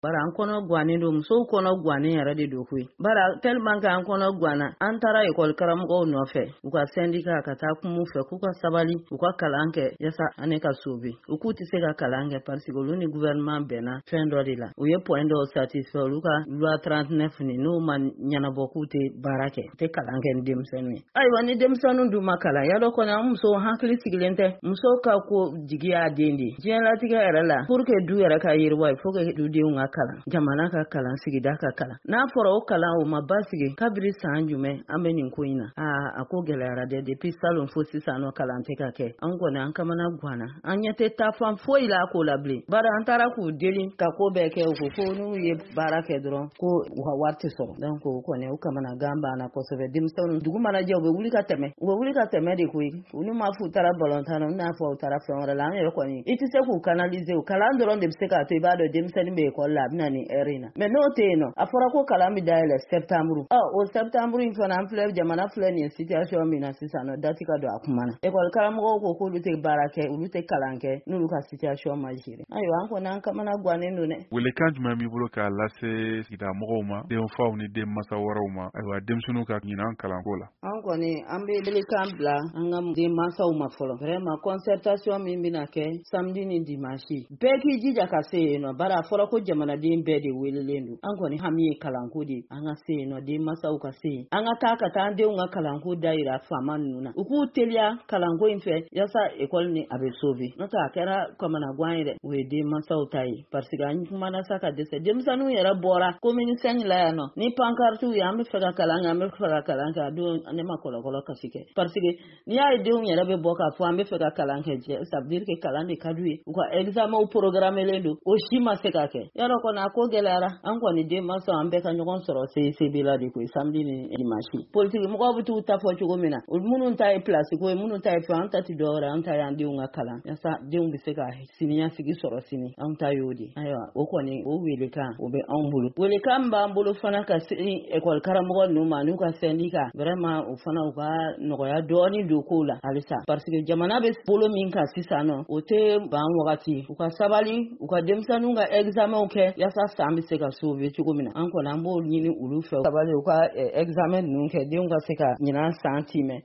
bara an kɔnɔ guanen don musow kɔnɔ guanen yɛrɛ de don koyi bara tellement que an kɔnɔ guana an taara école karamɔgɔw nɔfɛ u ka syndicat ka taa kumu fɛ k'u ka sabali u ka kalan kɛ yasa ane ka sauver u k'u tɛ se ka kalan kɛ parce que olu ni gouvernement bɛnna fɛn dɔ de la u ye point dɔw satisfait olu ka loi 39 ni n'o ma ɲɛnabɔ k'u tɛ baara kɛ u tɛ kalan kɛ ni denmisɛnninw ye ayiwa ni denmisɛnninw dun ma kalan y'a dɔn kɔni an musow hakili sigilen tɛ musow ka ko jigi y'a den de diɲɛlatigɛ yɛrɛ la pour que du yɛrɛ ka yiriwa il faut que dudenw ka kalan jamana ka kalan sigida ka kalan n'a fɔra o kalan o ma basigi kabiri san jumɛn an bɛ nin ko in na a ko gɛlɛyara dɛ depuis salon fo sisan nɔ kalan tɛ ka kɛ an kɔni an kamana guana an ɲɛ tɛ taa fan foyi la ko la bilen bari an taara k'u deli ka ko bɛɛ kɛ u ko n'u ye baara kɛ dɔrɔn ko u ka wari tɛ sɔrɔ donc o kɔni o kamana gan banna kosɛbɛ denmisɛnninw dugu mana jɛ u bɛ wuli ka tɛmɛ de koyi olu m'a fɔ u taara balontan na n'a fɔ u taara fɛn wɛrɛ la an yɛrɛ kɔni i tɛ se k'u canaliser o kalan dɔrɔn de bɛ se k'a to i b'a dɔn denmisɛnnin bɛ école la a bɛ na ni heure in na mais n'o tɛ yen nɔ a fɔra ko kalan bɛ dayɛlɛ septembre o septembre in fana an filɛ jamana filɛ nin situation min na sisan nɔ date ka don a kuma na école karamɔgɔw ko k'olu tɛ baara kɛ olu tɛ kalan kɛ n'olu ka situation ma gérer ayiwa an kɔni an kamana guanen don dɛ. Welekan jumɛn b'i bolo k'a lase sigida mɔgɔw ma denfaw ni den masa wɛrɛw ma ayiwa denmisɛnninw ka ɲinan kalanko la. An kɔni an bɛ welekan bila an ka den mansaw ma fɔlɔ vraiment concertation min bɛna kɛ samedi ni dimanche bɛɛ k'i jija ka se yen nɔ bari a fɔra ko jamanaden bɛɛ de welelen don an kɔni hami ye kalanko de an ka se yen nɔ den mansaw ka se yen an ka taa an denw ka kalanko dayira faama ninnu na u k'u teliya kalanko in fɛ yasa école ni a bɛ sauver n'o tɛ a kɛra kamanagan ye dɛ o ye den mansaw ta ye parce que an kumana sa ka dɛsɛ denmisɛnninw yɛrɛ bɔra commune 5 la yan nɔ ni pancarte ye an bɛ fɛ ka kalan kɛ an bɛ fɛ ka kalan kɛ a don ne ma kɔlɔkɔlɔ kasi kɛ parce que n'i y'a ye denw yɛrɛ bɛ bɔ k'a fɔ an bɛ fɛ ka kalan kɛ ça veut dire que kalan de ka d'u ye u ka examen programmelen don o si ma se ka kɛ yarɔ kɔni a ko gɛlɛyara an kɔni den mansaw an bɛɛ ka ɲɔgɔn sɔrɔ CECB la de koyi samedi ni dimanche politique mɔgɔw bɛ t'u ta fɔ cogo min na minnu ta ye place ko ye minnu ta ye fɛn an ta tɛ dɔwɛrɛ an ta y'an denw ka kalan yasa denw bɛ se ka siniɲɛsigi sɔrɔ sini an ta y'o de ayiwa o kɔni o welekan o bɛ anw bolo welekan min b'an bolo fana ka se école karamɔgɔ ninnu ma n'u ka syndicat vraiment o fana u ka nɔgɔya dɔɔni don kow la halisa parce que jamana bɛ bolo min kan sisan nɔ o tɛ ban wagati u ka sabali u ka denmisɛnninw ka examenw kɛ yasa san bɛ se ka sauver cogo min na an kɔni an b'o ɲini olu fɛ sabali u ka examen ninnu kɛ denw ka se ka ɲinan san timɛ